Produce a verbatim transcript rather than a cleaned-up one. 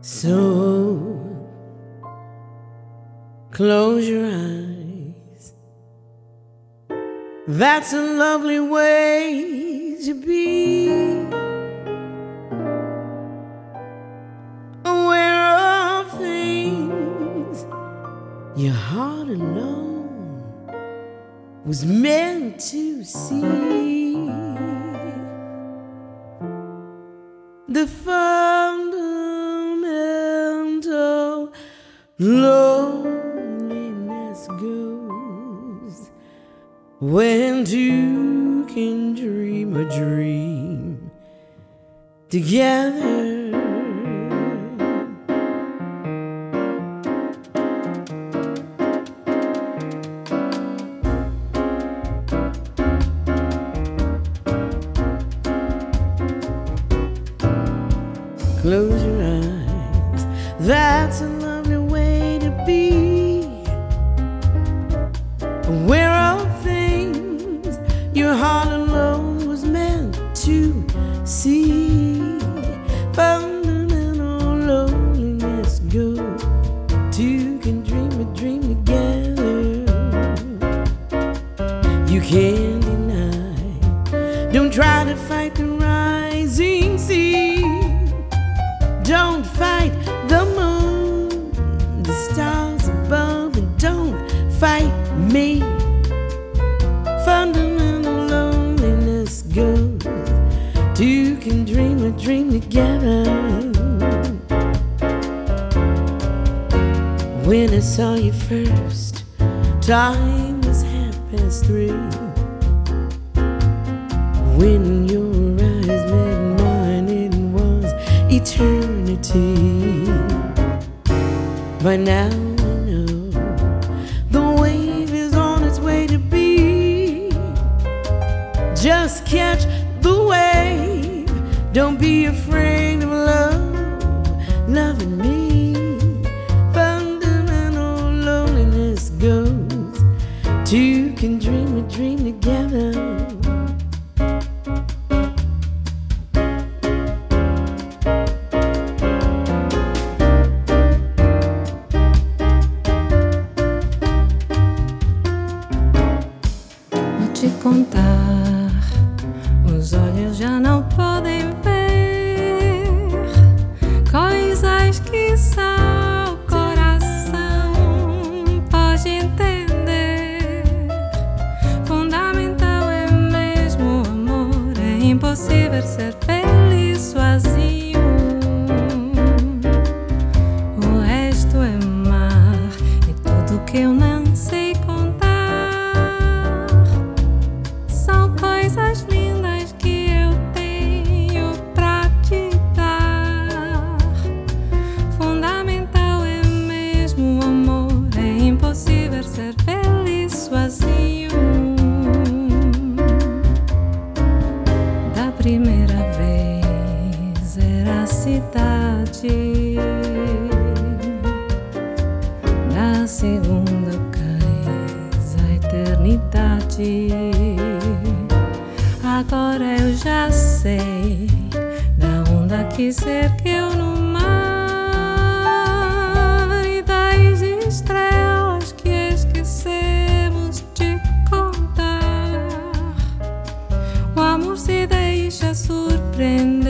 So close your eyes. That's a lovely way to be, aware of things your heart alone was meant to see. The fundamental loneliness goes when two can dream a dream together. Close your eyes, that's a lovely way to be, aware of things your heart alone was meant to see. Fundamental loneliness goes, two can dream a dream together. You can't deny, don't try to fight the rising sea. Don't fight the moon, the stars above, and don't fight me. Fundamental loneliness goes, two can dream a dream together. When I saw you first, time was half past three. When your eyes met mine, it was eternity. By now I know the wave is on its way to be. Just catch the wave, don't be afraid of love, loving me. Fundamental loneliness goes, two can dream a dream together. Te contar, os olhos já não podem ver coisas que só o coração pode entender. Fundamental é mesmo o amor, é impossível ser feliz sozinho. O resto é mar, é tudo que eu não sei contar. Coisas lindas que eu tenho pra te dar. Fundamental é mesmo o amor, é impossível ser feliz sozinho. Da primeira vez era a cidade, da segunda cais a eternidade. Agora eu já sei da onda que cerqueu no mar e das estrelas que esquecemos de contar. O amor se deixa surpreender.